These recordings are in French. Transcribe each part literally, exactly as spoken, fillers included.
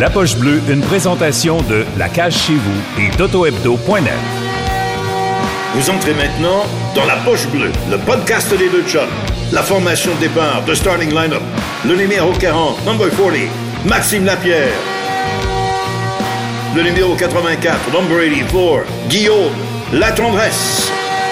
La Poche Bleue, une présentation de La Cage Chez Vous et d'auto-hebdo point net. Vous entrez maintenant dans La Poche Bleue, le podcast des deux chums. La formation de départ, de starting line-up. Le numéro quarante, number quarante, Maxime Lapierre. Le numéro quatre-vingt-quatre, number eighty-four, Guillaume La Tendresse.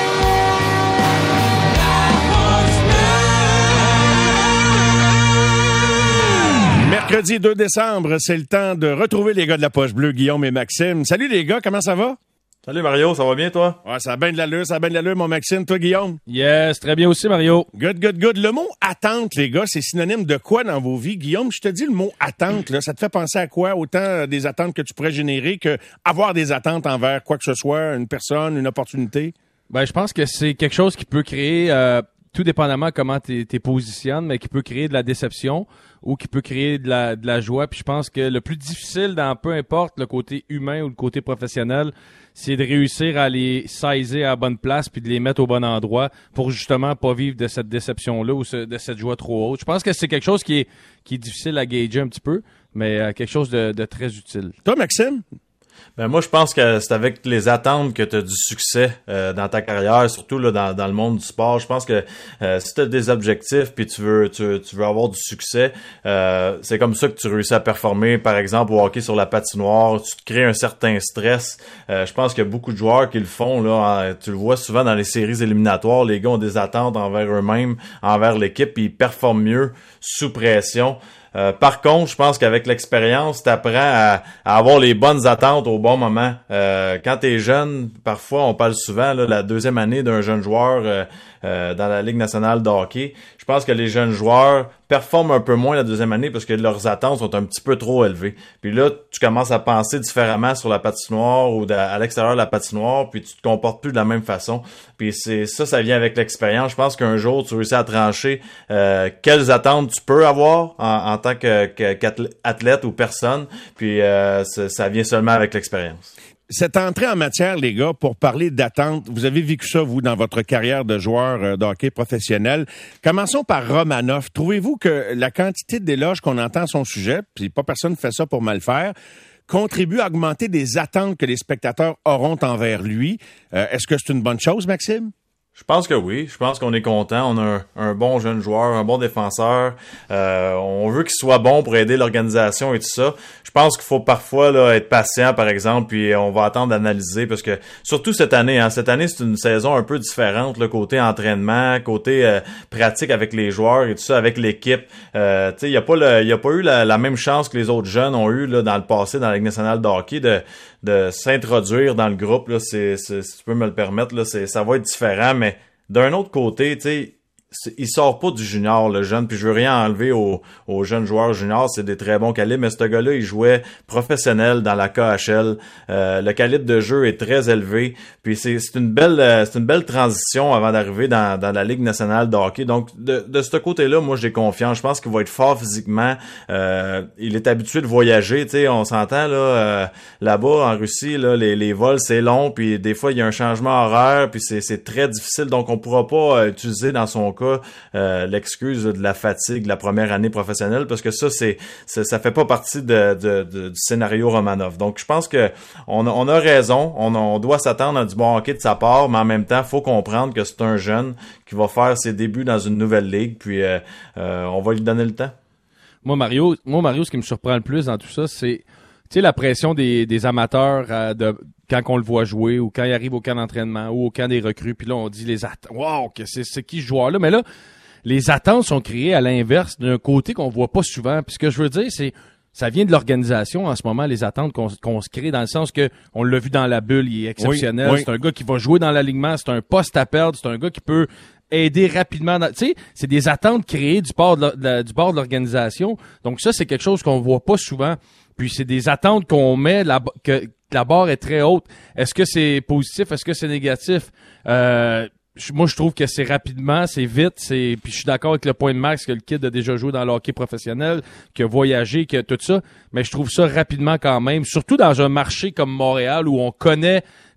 Mercredi deux décembre, c'est le temps de retrouver les gars de la Poche Bleue, Guillaume et Maxime. Salut les gars, comment ça va? Salut Mario, ça va bien toi? Ouais, ça a bien de l'allure, ça a bien de l'allure, mon Maxime. Toi, Guillaume? Yes, très bien aussi, Mario. Good, good, good. Le mot attente, les gars, c'est synonyme de quoi dans vos vies? Guillaume, je te dis le mot attente, là, ça te fait penser à quoi? Autant des attentes que tu pourrais générer que avoir des attentes envers quoi que ce soit, une personne, une opportunité? Ben, je pense que c'est quelque chose qui peut créer, euh, tout dépendamment comment t'es, t'es positionnes, mais qui peut créer de la déception ou qui peut créer de la, de la joie. Puis je pense que le plus difficile dans peu importe le côté humain ou le côté professionnel, c'est de réussir à les saisir à la bonne place puis de les mettre au bon endroit pour justement pas vivre de cette déception-là ou de cette joie trop haute. Je pense que c'est quelque chose qui est, qui est difficile à gager un petit peu, mais euh, quelque chose de, de très utile. Toi, Maxime? Ben moi, je pense que c'est avec les attentes que tu as du succès euh, dans ta carrière, surtout là dans, dans le monde du sport. Je pense que euh, si tu as des objectifs puis tu veux tu, tu veux avoir du succès, euh, c'est comme ça que tu réussis à performer. Par exemple, au hockey sur la patinoire, tu te crées un certain stress. Euh, je pense qu'il y a beaucoup de joueurs qui le font là. En, tu le vois souvent dans les séries éliminatoires, les gars ont des attentes envers eux-mêmes, envers l'équipe, puis ils performent mieux sous pression. Euh, par contre, je pense qu'avec l'expérience, tu apprends à, à avoir les bonnes attentes au bon moment. Euh, quand tu es jeune, parfois, on parle souvent là, la deuxième année d'un jeune joueur euh, euh, dans la Ligue nationale de hockey. Je pense que les jeunes joueurs performent un peu moins la deuxième année parce que leurs attentes sont un petit peu trop élevées. Puis là, tu commences à penser différemment sur la patinoire ou à l'extérieur de la patinoire, puis tu te comportes plus de la même façon. Puis c'est ça, ça vient avec l'expérience. Je pense qu'un jour, tu réussis à trancher euh, quelles attentes tu peux avoir en, en tant que, que, qu'athlète ou personne. Puis euh, ça, ça vient seulement avec l'expérience. Cette entrée en matière, les gars, pour parler d'attente, vous avez vécu ça, vous, dans votre carrière de joueur de hockey professionnel. Commençons par Romanov. Trouvez-vous que la quantité d'éloges qu'on entend à son sujet, puis pas personne ne fait ça pour mal faire, contribue à augmenter des attentes que les spectateurs auront envers lui? Euh, est-ce que c'est une bonne chose, Maxime? Je pense que oui. Je pense qu'on est content. On a un, un bon jeune joueur, un bon défenseur. Euh, on veut qu'il soit bon pour aider l'organisation et tout ça. Je pense qu'il faut parfois là être patient, par exemple, puis on va attendre d'analyser parce que surtout cette année, hein, cette année c'est une saison un peu différente, le côté entraînement, côté euh, pratique avec les joueurs et tout ça, avec l'équipe. Euh, tu sais, il y a pas le, il y a pas eu la, la même chance que les autres jeunes ont eu là dans le passé dans la Ligue nationale de hockey de de s'introduire dans le groupe là. C'est, c'est si tu peux me le permettre là, c'est ça va être différent. Mais d'un autre côté, tu sais, il sort pas du junior, le jeune, puis je veux rien enlever aux, aux jeunes joueurs juniors, c'est des très bons calibres, mais ce gars-là, il jouait professionnel dans la K H L, euh, le calibre de jeu est très élevé, puis c'est, c'est une belle c'est une belle transition avant d'arriver dans, dans la Ligue nationale de hockey, donc de, de ce côté-là, moi j'ai confiance, je pense qu'il va être fort physiquement, euh, il est habitué de voyager, tu sais, on s'entend là, euh, là-bas en Russie, là, les, les vols c'est long, puis des fois il y a un changement horaire, puis c'est, c'est très difficile, donc on pourra pas euh, utiliser dans son cas Euh, l'excuse de la fatigue de la première année professionnelle parce que ça c'est, c'est ça fait pas partie de, de, de, du scénario Romanov. Donc je pense que on a, on a raison, on, on doit s'attendre à du bon hockey de sa part, mais en même temps faut comprendre que c'est un jeune qui va faire ses débuts dans une nouvelle ligue, puis euh, euh, on va lui donner le temps. Moi Mario, moi Mario, ce qui me surprend le plus dans tout ça, c'est tu sais la pression des, des amateurs euh, de quand on le voit jouer ou quand il arrive au camp d'entraînement ou au camp des recrues, puis là, on dit les attentes. Wow, que c'est, c'est qui ce joueur-là? Mais là, les attentes sont créées à l'inverse d'un côté qu'on voit pas souvent. Puis ce que je veux dire, c'est ça vient de l'organisation en ce moment, les attentes qu'on, qu'on se crée, dans le sens que on l'a vu dans la bulle, il est exceptionnel. Oui, oui. C'est un gars qui va jouer dans l'alignement, c'est un poste à perdre, c'est un gars qui peut aider rapidement. Tu sais, c'est des attentes créées du bord de, la, de la, du bord de l'organisation. Donc ça, c'est quelque chose qu'on voit pas souvent. Puis c'est des attentes qu'on met, la, que la barre est très haute. Est-ce que c'est positif? Est-ce que c'est négatif? Euh, moi, je trouve que c'est rapidement, c'est vite. c'est Puis je suis d'accord avec le point de Max que le kid a déjà joué dans le hockey professionnel, qu'il a voyagé, que tout ça. Mais je trouve ça rapidement quand même, surtout dans un marché comme Montréal où on connaît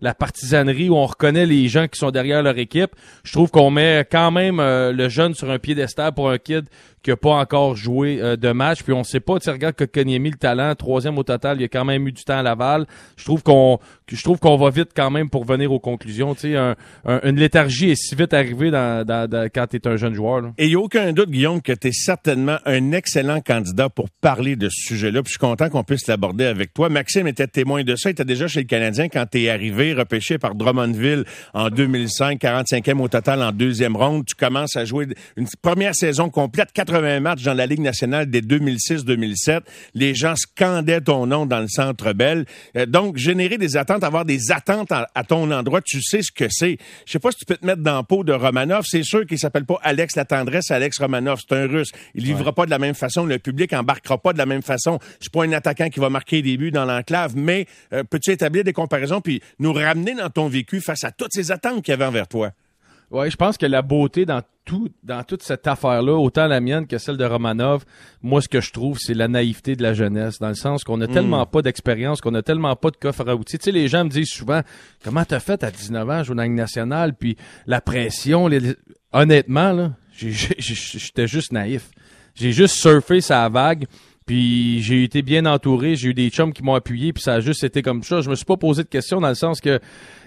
la partisanerie, où on reconnaît les gens qui sont derrière leur équipe. Je trouve qu'on met quand même euh, le jeune sur un piédestal pour un kid qui a pas encore joué euh, de match. Puis on sait pas, tu regardes Kotkaniemi, le talent, troisième au total, il a quand même eu du temps à Laval. Je trouve qu'on je trouve qu'on va vite quand même pour venir aux conclusions. Tu sais, un, un, une léthargie est si vite arrivée dans, dans, dans, quand tu es un jeune joueur. Là. Et il n'y a aucun doute, Guillaume, que tu es certainement un excellent candidat pour parler de ce sujet-là. Puis je suis content qu'on puisse l'aborder avec toi. Maxime était témoin de ça. Il était déjà chez le Canadien quand tu es arrivé, repêché par Drummondville en deux mille cinq, quarante-cinquième au total en deuxième ronde. Tu commences à jouer une première saison complète, quatre-vingts matchs dans la Ligue nationale dès deux mille six deux mille sept. Les gens scandaient ton nom dans le Centre Bell. Euh, donc, générer des attentes, avoir des attentes à, à ton endroit, tu sais ce que c'est. Je sais pas si tu peux te mettre dans la peau de Romanov. C'est sûr qu'il s'appelle pas Alex la tendresse, Alex Romanov. C'est un Russe. Il vivra ouais. pas de la même façon. Le public embarquera pas de la même façon. Je suis pas un attaquant qui va marquer des buts dans l'enclave, mais euh, peux-tu établir des comparaisons puis nous ramener dans ton vécu face à toutes ces attentes qu'il y avait envers toi? Ouais, je pense que la beauté dans tout, dans toute cette affaire-là, autant la mienne que celle de Romanov, moi, ce que je trouve, c'est la naïveté de la jeunesse, dans le sens qu'on a mmh. tellement pas d'expérience, qu'on a tellement pas de coffre à outils. Tu sais, les gens me disent souvent, comment t'as fait à dix-neuf ans, jouer dans la Ligue nationale, puis la pression, les... honnêtement, là, j'ai, j'ai, j'étais juste naïf. J'ai juste surfé sa vague. Puis j'ai été bien entouré, j'ai eu des chums qui m'ont appuyé, puis ça a juste été comme ça. Je me suis pas posé de questions dans le sens que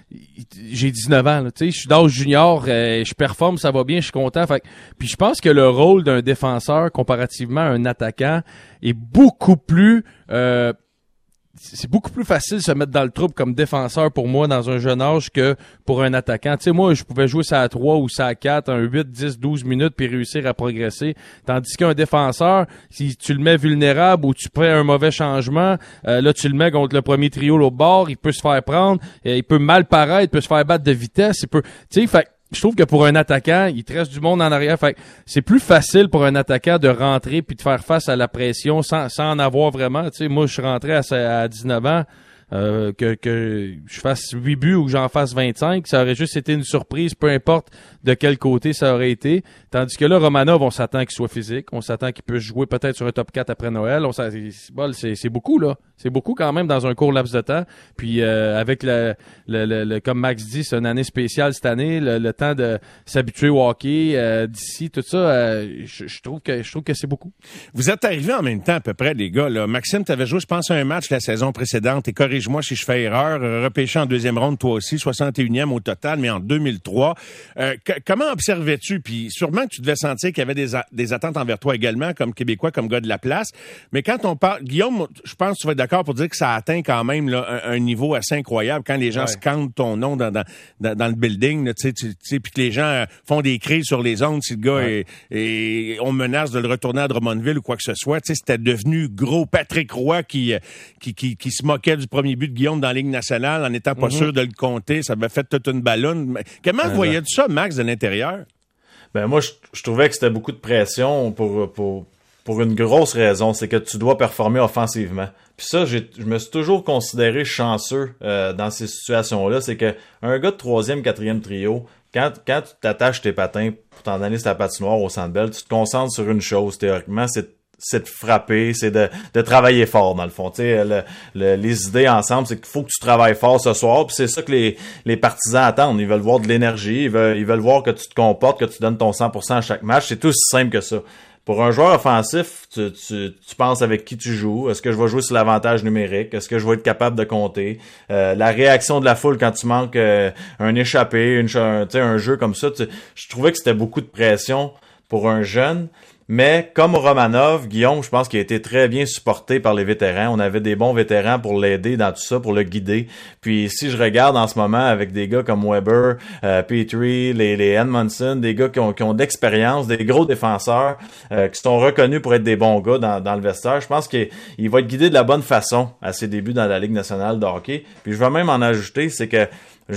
j'ai dix-neuf ans, tu sais, je suis d'âge junior, euh, je performe, ça va bien, je suis content. Fait, puis je pense que le rôle d'un défenseur comparativement à un attaquant est beaucoup plus... Euh, c'est beaucoup plus facile de se mettre dans le trouble comme défenseur pour moi dans un jeune âge que pour un attaquant. Tu sais, moi, je pouvais jouer ça à trois ou ça à quatre, un huit, dix, douze minutes puis réussir à progresser. Tandis qu'un défenseur, si tu le mets vulnérable ou tu prends un mauvais changement, euh, là, tu le mets contre le premier trio l'autre bord, il peut se faire prendre, il peut mal paraître, il peut se faire battre de vitesse, il peut, tu sais, fait je trouve que pour un attaquant, il te reste du monde en arrière. Fait que c'est plus facile pour un attaquant de rentrer puis de faire face à la pression sans, sans en avoir vraiment. Tu sais, moi, je suis rentré à, à dix-neuf ans, euh, que, que je fasse huit buts ou que j'en fasse vingt-cinq. Ça aurait juste été une surprise, peu importe de quel côté ça aurait été. Tandis que là, Romanov, on s'attend qu'il soit physique. On s'attend qu'il puisse jouer peut-être sur un top quatre après Noël. On s'attend, c'est, c'est beaucoup, là. C'est beaucoup quand même dans un court laps de temps. Puis euh, avec le, le, le, le comme Max dit, c'est une année spéciale cette année, le, le temps de s'habituer au hockey euh, d'ici, tout ça, euh, je, je trouve que je trouve que c'est beaucoup. Vous êtes arrivés en même temps à peu près, les gars. Là. Maxime, tu avais joué, je pense, un match la saison précédente. Et corrige-moi si je fais erreur. Repêché en deuxième ronde, toi aussi, soixante et unième au total, mais en deux mille trois. Euh, que, comment observais-tu? Puis sûrement que tu devais sentir qu'il y avait des, a- des attentes envers toi également, comme Québécois, comme gars de la place. Mais quand on parle, Guillaume, je pense que tu vas être d'accord pour dire que ça atteint quand même là, un, un niveau assez incroyable quand les gens ouais. scandent ton nom dans, dans, dans, dans le building, tu sais, tu sais, puis que les gens font des cris sur les ondes si le gars ouais. est, est, on menace de le retourner à Drummondville ou quoi que ce soit. Tu sais, c'était devenu gros Patrick Roy qui, qui, qui, qui se moquait du premier but de Guillaume dans la Ligue nationale en n'étant pas mm-hmm. sûr de le compter. Ça m'a fait toute une ballonne. Comment ouais, voyais-tu ça, Max, de l'intérieur? Ben moi, je, je trouvais que c'était beaucoup de pression pour, pour, pour une grosse raison, c'est que tu dois performer offensivement. Puis ça, j'ai, je me suis toujours considéré chanceux euh, dans ces situations-là. C'est que un gars de troisième, quatrième trio, quand, quand tu t'attaches tes patins pour t'en aller sur ta patinoire au Centre Bell, tu te concentres sur une chose, théoriquement, c'est c'est de frapper, c'est de, de travailler fort, dans le fond. Tu sais, le, le, les idées ensemble, c'est qu'il faut que tu travailles fort ce soir, puis c'est ça que les, les partisans attendent. Ils veulent voir de l'énergie, ils veulent, ils veulent voir que tu te comportes, que tu donnes ton cent pour cent à chaque match. C'est tout aussi simple que ça. Pour un joueur offensif, tu, tu, tu penses avec qui tu joues. Est-ce que je vais jouer sur l'avantage numérique? Est-ce que je vais être capable de compter? Euh, la réaction de la foule quand tu manques euh, un échappé, une, un, tu sais, un jeu comme ça. Tu, je trouvais que c'était beaucoup de pression pour un jeune. Mais comme Romanov, Guillaume, je pense qu'il a été très bien supporté par les vétérans. On avait des bons vétérans pour l'aider dans tout ça, pour le guider. Puis si je regarde en ce moment avec des gars comme Weber, euh, Petrie, les, les Edmondson, des gars qui ont, qui ont d'expérience, des gros défenseurs, euh, qui sont reconnus pour être des bons gars dans, dans le vestiaire, je pense qu'il il va être guidé de la bonne façon à ses débuts dans la Ligue nationale de hockey. Puis je vais même en ajouter, c'est que j'aimerais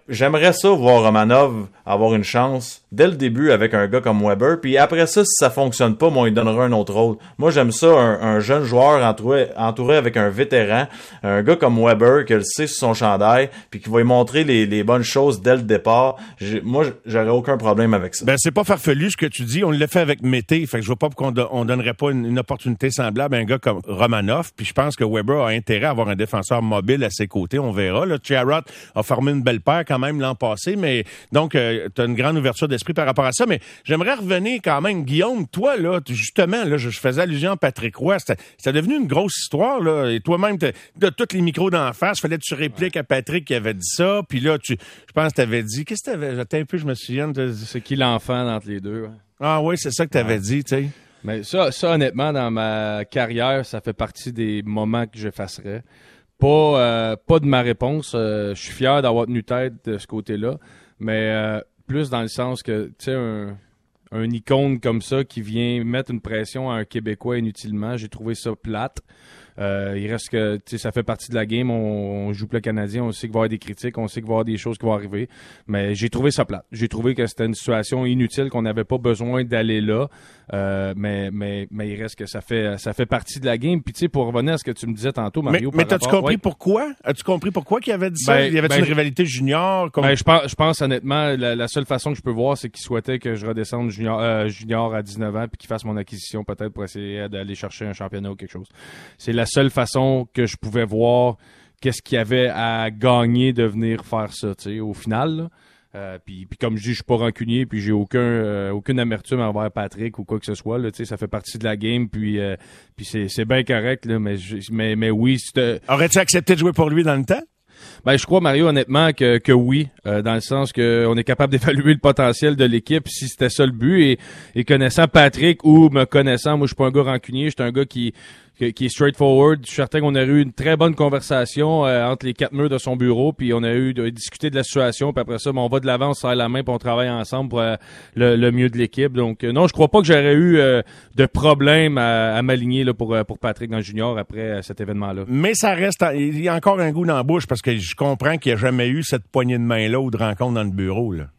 j'aimerais ça voir Romanov avoir une chance dès le début avec un gars comme Weber, puis après ça, si ça fonctionne pas, moi, il donnera un autre rôle. Moi, j'aime ça, un, un jeune joueur entouré, entouré avec un vétéran, un gars comme Weber, qui le sait sur son chandail, puis qui va lui montrer les, les bonnes choses dès le départ. J'ai, moi, j'aurais aucun problème avec ça. Ben, c'est pas farfelu ce que tu dis. On l'a fait avec Mété, fait que je vois pas pourquoi on, do- on donnerait pas une, une opportunité semblable à un gars comme Romanov, puis je pense que Weber a intérêt à avoir un défenseur mobile à ses côtés, on verra. Là, Chiarot a formé une belle paire quand même l'an passé, mais donc euh, tu as une grande ouverture d'esprit par rapport à ça, mais j'aimerais revenir quand même, Guillaume, toi, là, justement, là, je, je faisais allusion à Patrick Roy, c'était, c'était devenu une grosse histoire, là, et toi-même, de tous les micros d'en face, fallait que tu répliques ouais. à Patrick qui avait dit ça, puis là, tu, je pense que tu avais dit, qu'est-ce que tu avais, j'étais un peu, je me souviens, c'est qui l'enfant entre les deux, ouais. Ah oui, c'est ça que tu avais ouais. dit, tu sais. Mais ça, ça, honnêtement, dans ma carrière, ça fait partie des moments que j'effacerais. Pas, euh, pas de ma réponse. Euh, je suis fier d'avoir tenu tête de ce côté-là, mais euh, plus dans le sens que, tu sais, un, un icône comme ça qui vient mettre une pression à un Québécois inutilement, j'ai trouvé ça plate. Euh, il reste que, tu sais, ça fait partie de la game. On, on joue pour le Canadien, on sait qu'il va y avoir des critiques, on sait qu'il va y avoir des choses qui vont arriver. Mais j'ai trouvé ça plate. J'ai trouvé que c'était une situation inutile, qu'on n'avait pas besoin d'aller là. Euh, mais, mais, mais il reste que ça fait, ça fait partie de la game. Puis, tu sais, pour revenir à ce que tu me disais tantôt, Mario. Mais, mais t'as-tu rapport, compris ouais. pourquoi? As-tu compris pourquoi qu'il avait dit ça? Ben, il y avait ben, une rivalité junior? Comme... Ben, je pense, je pense honnêtement, la, la seule façon que je peux voir, c'est qu'il souhaitait que je redescende junior, euh, junior à dix-neuf ans puis qu'il fasse mon acquisition peut-être pour essayer d'aller chercher un championnat ou quelque chose. C'est la seule façon que je pouvais voir qu'est-ce qu'il y avait à gagner de venir faire ça, tu sais, au final, là. Euh, puis, puis comme je dis, je suis pas rancunier, puis j'ai aucun euh, aucune amertume envers Patrick ou quoi que ce soit, là, tu sais, ça fait partie de la game, puis euh, puis c'est c'est bien correct, là, mais je, mais mais oui, c'est... Aurais-tu accepté de jouer pour lui dans le temps? Ben, je crois, Mario, honnêtement, que, que oui, euh, dans le sens que on est capable d'évaluer le potentiel de l'équipe si c'était ça le but. Et, et connaissant Patrick ou me connaissant, moi, je suis pas un gars rancunier, je suis un gars qui, qui, qui est straightforward. Je suis certain qu'on a eu une très bonne conversation euh, entre les quatre murs de son bureau, puis on a eu de, discuté de la situation, puis après ça, ben, on va de l'avant, on se serre la main, puis on travaille ensemble pour euh, le, le mieux de l'équipe. Donc, euh, non, je crois pas que j'aurais eu euh, de problème à, à m'aligner là, pour, pour Patrick dans le junior après euh, cet événement-là. Mais ça reste, il y a encore un goût dans la bouche, parce que je comprends qu'il n'y a jamais eu cette poignée de main-là ou de rencontre dans le bureau, là.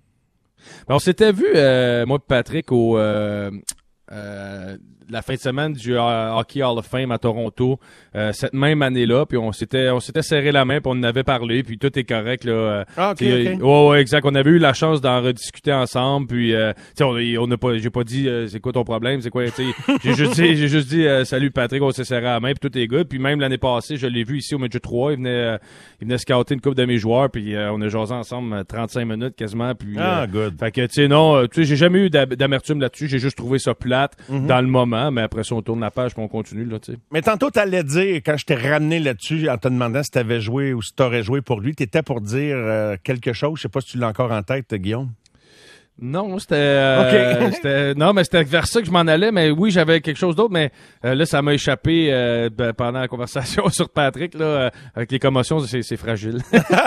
Ben, on s'était vu, euh, moi et Patrick, au... Euh, euh, la fin de semaine du Hockey Hall of Fame à Toronto, euh, cette même année-là, puis on s'était on s'était serré la main, puis on en avait parlé, puis tout est correct là. Ah, ok, ok. Ouais, ouais, exact. On avait eu la chance d'en rediscuter ensemble, puis euh, tu sais, on, on n'a pas, j'ai pas dit euh, c'est quoi ton problème, c'est quoi, tu sais, j'ai juste dit, j'ai juste dit euh, salut Patrick, on s'est serré la main, puis tout est good. Puis même l'année passée, je l'ai vu ici au Midget trois, il venait, euh, il venait scouter une couple de mes joueurs, puis euh, on a jasé ensemble trente-cinq minutes quasiment, puis. Ah, euh, good. Fait que tu sais non, tu sais, j'ai jamais eu d'amertume là-dessus, j'ai juste trouvé ça plate mm-hmm. dans le moment, mais après ça on tourne la page puis on continue, là, tu sais. Mais tantôt, t'allais dire, quand je t'ai ramené là-dessus, en te demandant si t'avais joué ou si t'aurais joué pour lui, t'étais pour dire euh, quelque chose. Je sais pas si tu l'as encore en tête, Guillaume. Non, c'était, euh, okay. c'était non, mais c'était vers ça que je m'en allais, mais oui, j'avais quelque chose d'autre, mais euh, là, ça m'a échappé euh, ben, pendant la conversation sur Patrick, là, euh, avec les commotions, c'est, c'est fragile.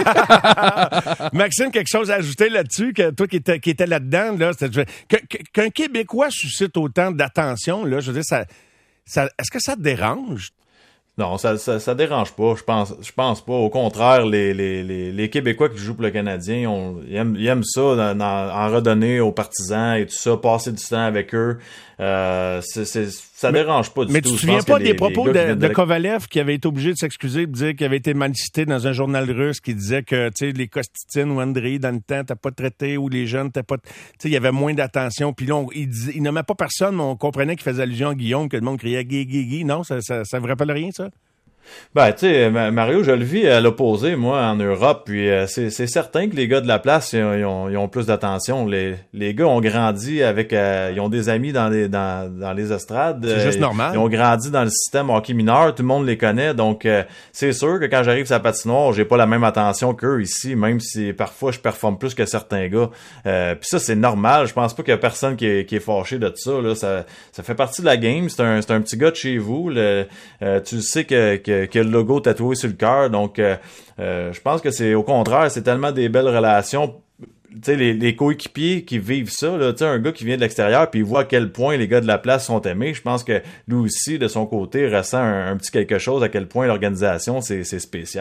Maxime, quelque chose à ajouter là-dessus, que toi qui étais, qui était là-dedans, là, c'était, que, que, qu'un Québécois suscite autant d'attention, là, je veux dire, ça, ça, est-ce que ça te dérange? Non, ça, ça, ça dérange pas. Je pense, je pense pas. Au contraire, les, les, les, les Québécois qui jouent pour le Canadien, on, ils aiment, ils aiment ça, dans, dans, en redonner aux partisans et tout ça, passer du temps avec eux. Euh, c'est, c'est, ça mais, dérange pas du mais tout. Mais tu te souviens pas des les, propos les de, de, de la... Kovalev qui avait été obligé de s'excuser, de dire qu'il avait été mal cité dans un journal russe qui disait que, tu sais, les Kostitine ou Andrei, dans le temps, t'as pas traité, ou les jeunes, t'as pas, tu sais, il y avait moins d'attention. Puis là, on, il, disait, il nommait pas personne, mais on comprenait qu'il faisait allusion à Guillaume, que le monde criait « Guy, Guy, Guy ». Non, ça, ça, ça vous rappelle rien, ça? Ben, tu sais, Mario, je le vis à l'opposé, moi, en Europe, puis euh, c'est, c'est certain que les gars de la place, ils ont, ils ont plus d'attention. Les, les gars ont grandi avec, euh, ils ont des amis dans les, dans, dans les estrades. C'est juste euh, normal. Ils ont grandi dans le système hockey mineur, tout le monde les connaît, donc euh, c'est sûr que quand j'arrive sur la patinoire, j'ai pas la même attention qu'eux ici, même si parfois je performe plus que certains gars. Euh, puis ça, c'est normal, je pense pas qu'il y a personne qui est, qui est fâché de ça, là. Ça, ça fait partie de la game, c'est un, c'est un petit gars de chez vous, le, euh, tu sais que, que qui a le logo tatoué sur le cœur, donc euh, euh, je pense que c'est au contraire, c'est tellement des belles relations. Tu sais, les, les coéquipiers qui vivent ça, là, tu sais, un gars qui vient de l'extérieur puis il voit à quel point les gars de la place sont aimés, je pense que lui aussi, de son côté, ressent un, un petit quelque chose, à quel point l'organisation, c'est, c'est spécial.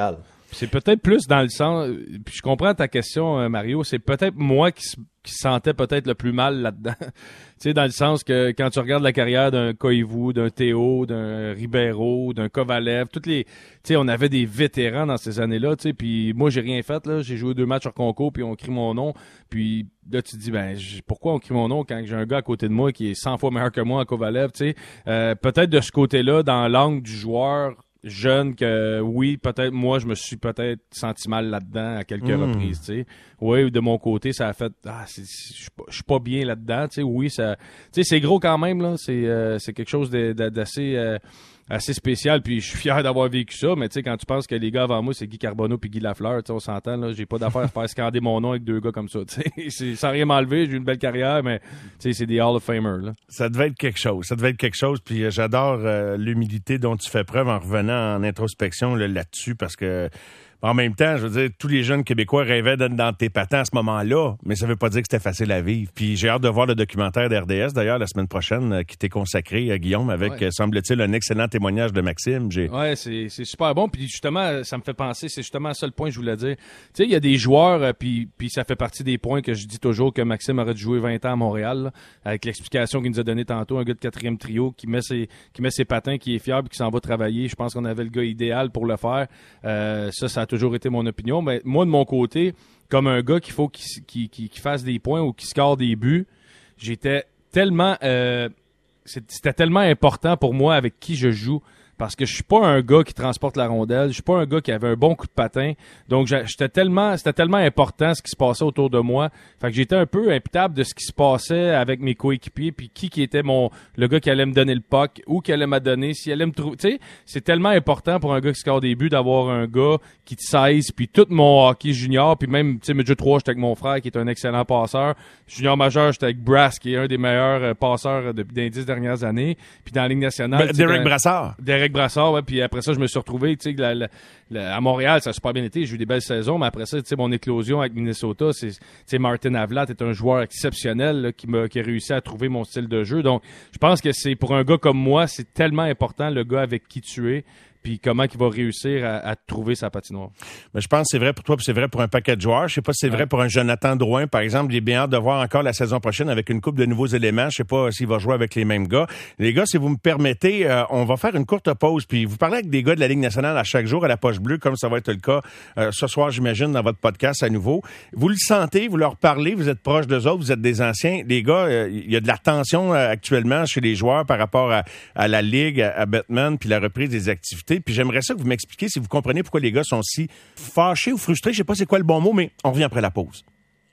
C'est peut-être plus dans le sens, puis je comprends ta question, Mario, c'est peut-être moi qui, qui sentais peut-être le plus mal là-dedans. Tu sais, dans le sens que quand tu regardes la carrière d'un Koivu, d'un Théo, d'un Ribeiro, d'un Kovalev, toutes les, tu sais, on avait des vétérans dans ces années-là, tu sais, puis moi j'ai rien fait là, j'ai joué deux matchs hors concours puis on crie mon nom, puis là tu te dis ben pourquoi on crie mon nom quand j'ai un gars à côté de moi qui est cent fois meilleur que moi en Kovalev, tu sais, euh, peut-être de ce côté-là dans l'angle du joueur jeune que oui, peut-être moi je me suis peut-être senti mal là-dedans à quelques mmh. reprises, tu sais. Oui, de mon côté, ça a fait ah je suis pas bien là-dedans, tu sais. Oui, ça tu sais c'est gros quand même là, c'est euh, c'est quelque chose de, de, d'assez euh, assez spécial, puis je suis fier d'avoir vécu ça, mais tu sais quand tu penses que les gars avant moi c'est Guy Carbonneau puis Guy Lafleur, tu sais on s'entend là, j'ai pas d'affaire à faire scander mon nom avec deux gars comme ça, tu sais. C'est sans rien m'enlever, j'ai eu une belle carrière, mais tu sais c'est des Hall of Famers là. Ça devait être quelque chose, ça devait être quelque chose, puis euh, j'adore euh, l'humilité dont tu fais preuve en revenant en introspection là, là-dessus, parce que en même temps, je veux dire, tous les jeunes Québécois rêvaient d'être dans tes patins à ce moment-là, mais ça veut pas dire que c'était facile à vivre. Puis j'ai hâte de voir le documentaire d'R D S, d'ailleurs, la semaine prochaine, euh, qui t'est consacré à Guillaume, avec, ouais. euh, semble-t-il, un excellent témoignage de Maxime. J'ai... Ouais, c'est, c'est super bon. Puis justement, ça me fait penser, c'est justement ça le point que je voulais dire. Tu sais, il y a des joueurs, euh, puis, puis ça fait partie des points que je dis toujours que Maxime aurait dû jouer vingt ans à Montréal, là, avec l'explication qu'il nous a donnée tantôt, un gars de quatrième trio qui met ses, qui met ses patins, qui est fier, puis qui s'en va travailler. Je pense qu'on avait le gars idéal pour le faire. Euh, ça, ça a toujours été mon opinion. Mais moi, de mon côté, comme un gars qu'il faut qu'il, qu'il, qu'il, qu'il fasse des points ou qu'il score des buts, j'étais tellement... Euh, c'était tellement important pour moi avec qui je joue. Parce que je suis pas un gars qui transporte la rondelle, je suis pas un gars qui avait un bon coup de patin. Donc j'étais tellement c'était tellement important ce qui se passait autour de moi. Fait que j'étais un peu imputable de ce qui se passait avec mes coéquipiers, puis qui qui était mon le gars qui allait me donner le puck ou qui allait me donner, s'il allait me trouver, tu sais, c'est tellement important pour un gars qui score des buts d'avoir un gars qui te saisit, puis tout mon hockey junior, puis même tu sais midget trois, j'étais avec mon frère qui est un excellent passeur. Junior majeur, j'étais avec Brass qui est un des meilleurs passeurs depuis les dix dernières années, puis dans la Ligue nationale, ben, Derek Brassard. Derek Brassard, ouais, puis après ça, je me suis retrouvé, tu sais, la, la, la, à Montréal, ça a super bien été, j'ai eu des belles saisons, mais après ça, tu sais, mon éclosion avec Minnesota, c'est, tu sais, Martin Havlat est un joueur exceptionnel là, qui m'a qui a réussi à trouver mon style de jeu. Donc, je pense que c'est pour un gars comme moi, c'est tellement important le gars avec qui tu es. Puis comment il va réussir à, à trouver sa patinoire. Mais je pense que c'est vrai pour toi, puis c'est vrai pour un paquet de joueurs. Je sais pas si c'est ouais. vrai pour un Jonathan Drouin, par exemple. Il est bien hâte de voir encore la saison prochaine avec une couple de nouveaux éléments. Je sais pas s'il va jouer avec les mêmes gars. Les gars, si vous me permettez, euh, on va faire une courte pause. Puis vous parlez avec des gars de la Ligue nationale à chaque jour à la Poche Bleue, comme ça va être le cas euh, ce soir, j'imagine, dans votre podcast à nouveau. Vous le sentez, vous leur parlez, vous êtes proches d'eux autres, vous êtes des anciens. Les gars, il euh, y a de la tension euh, actuellement chez les joueurs par rapport à, à la Ligue, à, à Bettman, puis la reprise des activités. Puis j'aimerais ça que vous m'expliquer si vous comprenez pourquoi les gars sont si fâchés ou frustrés. Je sais pas c'est quoi le bon mot, mais on revient après la pause.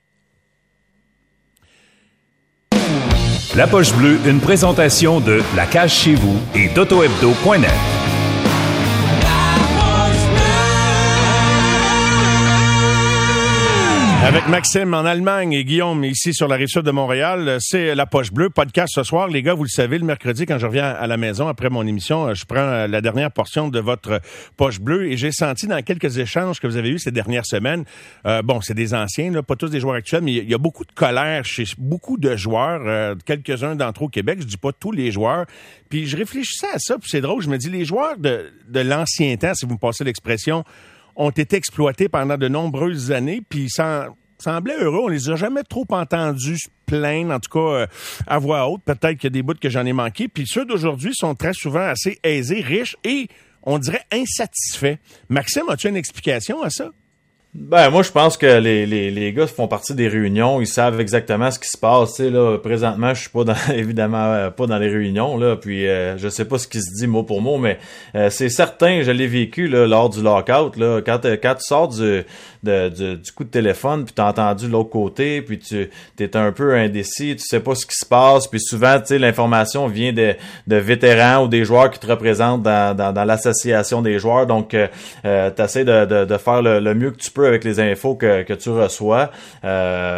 La Poche Bleue, une présentation de La Cage chez vous et d'auto hebdo point net. Avec Maxime en Allemagne et Guillaume ici sur la Rive-Sud de Montréal, c'est La Poche Bleue, podcast ce soir. Les gars, vous le savez, le mercredi, quand je reviens à la maison après mon émission, je prends la dernière portion de votre Poche Bleue et j'ai senti dans quelques échanges que vous avez eus ces dernières semaines, euh, bon, c'est des anciens, là, pas tous des joueurs actuels, mais il y a beaucoup de colère chez beaucoup de joueurs, euh, quelques-uns d'entre eux au Québec, je dis pas tous les joueurs. Puis je réfléchissais à ça, puis c'est drôle, je me dis, les joueurs de, de l'ancien temps, si vous me passez l'expression, ont été exploités pendant de nombreuses années, puis ils semblaient heureux. On les a jamais trop entendus se plaindre, en tout cas euh, à voix haute. Peut-être qu'il y a des bouts que j'en ai manqué. Puis ceux d'aujourd'hui sont très souvent assez aisés, riches et, on dirait, insatisfaits. Maxime, as-tu une explication à ça? Ben, moi, je pense que les, les, les gars font partie des réunions. Ils savent exactement ce qui se passe. Tu sais, là, présentement, je suis pas dans, évidemment, euh, pas dans les réunions, là. Puis, euh, je sais pas ce qui se dit mot pour mot, mais euh, c'est certain, je l'ai vécu, là, lors du lockout, là. Quand, quand tu sors du, de, du, du coup de téléphone, puis t'as entendu de l'autre côté, puis tu, t'es un peu indécis, tu sais pas ce qui se passe. Puis souvent, tu sais, l'information vient de, de vétérans ou des joueurs qui te représentent dans, dans, dans l'association des joueurs. Donc, euh, t'essaies de, de, de faire le, le mieux que tu peux avec les infos que, que tu reçois. Euh,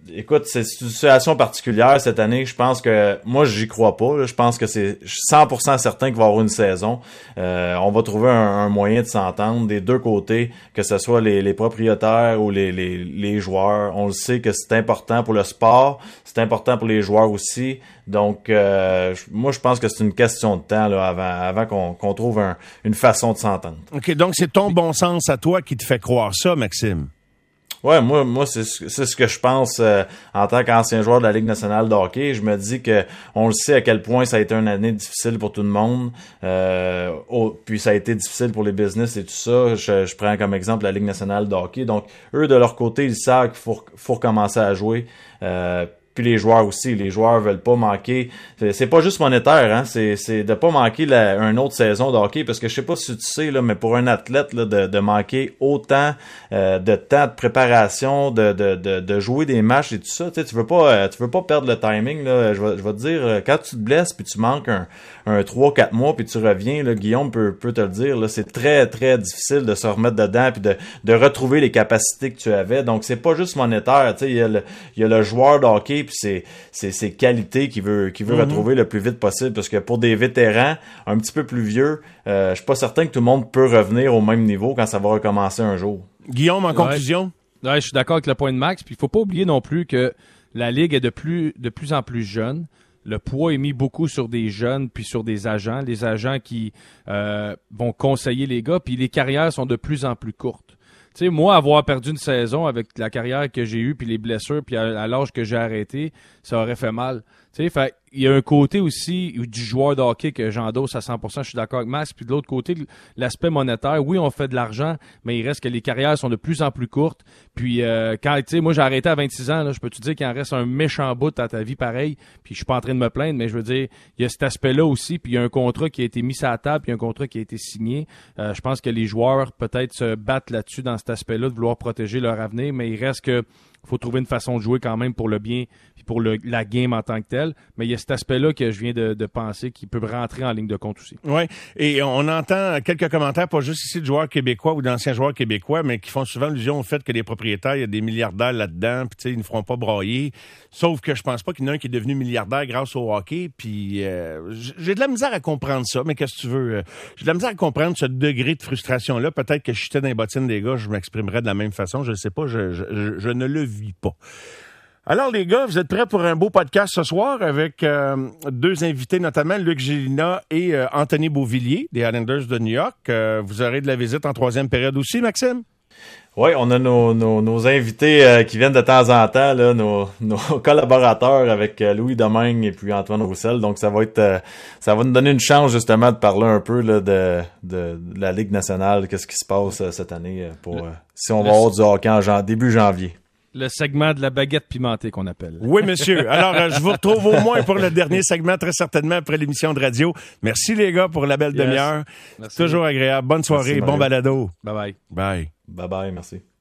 écoute, c'est une situation particulière cette année. Je pense que moi, j'y crois pas. Là. Je pense que c'est cent pour cent certain qu'il va y avoir une saison. Euh, on va trouver un, un moyen de s'entendre des deux côtés, que ce soit les, les propriétaires ou les, les, les joueurs. On le sait que c'est important pour le sport, c'est important pour les joueurs aussi. Donc, euh, moi, je pense que c'est une question de temps là, avant, avant qu'on, qu'on trouve un, une façon de s'entendre. OK, donc c'est ton bon sens à toi qui te fait croire ça, Maxime. Ouais, moi, moi, c'est, c'est ce que je pense euh, en tant qu'ancien joueur de la Ligue nationale de hockey. Je me dis que on le sait à quel point ça a été une année difficile pour tout le monde. Euh, oh, puis ça a été difficile pour les business et tout ça. Je, je prends comme exemple la Ligue nationale de hockey. Donc, eux, de leur côté, ils savent qu'il faut, faut recommencer à jouer. Euh, Puis les joueurs aussi, les joueurs veulent pas manquer. C'est, c'est pas juste monétaire, hein. C'est, c'est de pas manquer la, une autre saison de hockey, parce que je sais pas si tu sais là, mais pour un athlète là, de, de manquer autant euh, de temps de préparation, de, de, de, de jouer des matchs et tout ça, tu sais, tu veux pas, euh, tu veux pas perdre le timing là. Je vais, je vais te dire, quand tu te blesses puis tu manques un, un trois quatre mois puis tu reviens là, Guillaume peut, peut te le dire là, c'est très très difficile de se remettre dedans puis de, de retrouver les capacités que tu avais. Donc c'est pas juste monétaire, tu sais, il y a le, il y a le joueur de hockey puis c'est c'est ses qualités qu'il veut qu'il veut mm-hmm. retrouver le plus vite possible, parce que pour des vétérans un petit peu plus vieux, euh, je suis pas certain que tout le monde peut revenir au même niveau quand ça va recommencer un jour. Guillaume, en ouais. conclusion? Ouais, je suis d'accord avec le point de Max, puis il faut pas oublier non plus que la Ligue est de plus de plus en plus jeune. Le poids est mis beaucoup sur des jeunes puis sur des agents, les agents qui euh, vont conseiller les gars, puis les carrières sont de plus en plus courtes. Tu sais, moi, avoir perdu une saison avec la carrière que j'ai eue, puis les blessures, puis à, à l'âge que j'ai arrêté, ça aurait fait mal. Tu sais, fait il y a un côté aussi du joueur de hockey que j'endosse à cent pour cent, je suis d'accord avec Max. Puis de l'autre côté, l'aspect monétaire, oui, on fait de l'argent, mais il reste que les carrières sont de plus en plus courtes. Puis euh, quand, tu sais, moi j'ai arrêté à vingt-six ans, là, je peux te dire qu'il en reste un méchant bout à ta vie pareil. Puis je suis pas en train de me plaindre, mais je veux dire, il y a cet aspect-là aussi. Puis il y a un contrat qui a été mis sur la table, puis un contrat qui a été signé. Euh, je pense que les joueurs peut-être se battent là-dessus dans cet aspect-là de vouloir protéger leur avenir, mais il reste que faut trouver une façon de jouer quand même pour le bien puis pour le, la game en tant que telle. Mais il y a cet aspect-là que je viens de, de penser qui peut rentrer en ligne de compte aussi. Oui, et on entend quelques commentaires, pas juste ici de joueurs québécois ou d'anciens joueurs québécois, mais qui font souvent allusion au fait que les propriétaires, il y a des milliardaires là-dedans, puis tu sais, ils ne feront pas brailler. Sauf que je pense pas qu'il y en a un qui est devenu milliardaire grâce au hockey, puis euh, j'ai de la misère à comprendre ça, mais qu'est-ce que tu veux? J'ai de la misère à comprendre ce degré de frustration-là. Peut-être que je chutais dans les bottines des gars, je m'exprimerais de la même façon, je ne sais pas, je, je, je, je ne le vis pas. Alors les gars, vous êtes prêts pour un beau podcast ce soir avec euh, deux invités, notamment Luc Gélina et euh, Anthony Beauvillier des Islanders de New York. Euh, vous aurez de la visite en troisième période aussi, Maxime? Oui, on a nos, nos, nos invités euh, qui viennent de temps en temps, là, nos, nos collaborateurs avec euh, Louis Domingue et puis Antoine Roussel. Donc ça va être euh, ça va nous donner une chance justement de parler un peu là, de, de, de la Ligue nationale, qu'est-ce qui se passe euh, cette année pour euh, si on va avoir du hockey en jan- début janvier. Le segment de la baguette pimentée qu'on appelle. Oui, monsieur. Alors, euh, je vous retrouve au moins pour le dernier segment, très certainement après l'émission de radio. Merci, les gars, pour la belle yes. demi-heure. Merci. Toujours agréable. Bonne soirée. Merci, bon balado. Bye-bye. Bye. Bye-bye. Merci.